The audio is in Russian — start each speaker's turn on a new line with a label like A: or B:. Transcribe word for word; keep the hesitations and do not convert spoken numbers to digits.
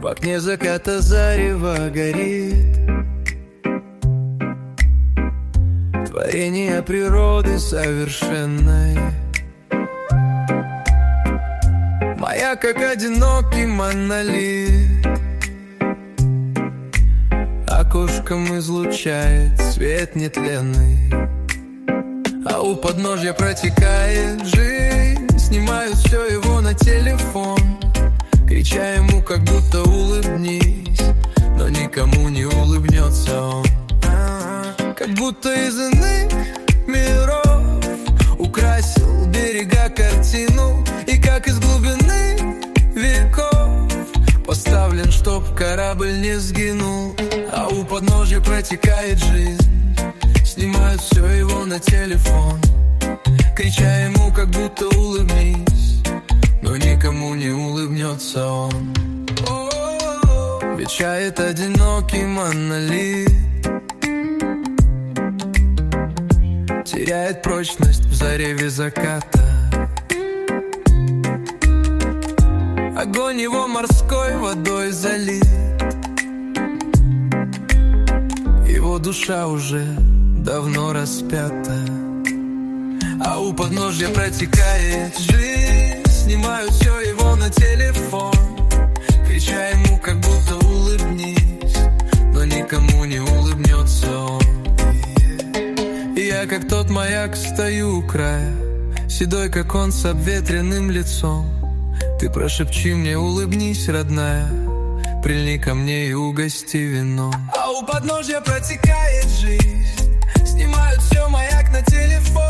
A: окне заката зарево горит. Творение природы совершенной. Моя как одинокий монолит. Окошком излучает свет нетленный. А у подножья протекает жизнь. Снимают все его на телефон, крича ему, как будто улыбнись. Но никому не улыбнется он. Как будто из иных миров украсил берега картину. И как из глубины веков поставлен, чтоб корабль не сгинул. А у подножья протекает жизнь. Снимают все его на телефон, крича ему, как будто улыбнись. Но никому не улыбнется он. Вещает одинокий монолит. Теряет прочность в зареве заката. Огонь его морской водой залит. Его душа уже давно распята. А у подножья протекает жизнь. Снимают все его на телефон, крича ему, как будто улыбнись. Но никому не улыбнется он. И я, как тот маяк, стою у края, седой, как он, с обветренным лицом. Ты прошепчи мне, улыбнись, родная, прильни ко мне и угости вином. А у подножья протекает жизнь. Снимают все, маяк на телефон,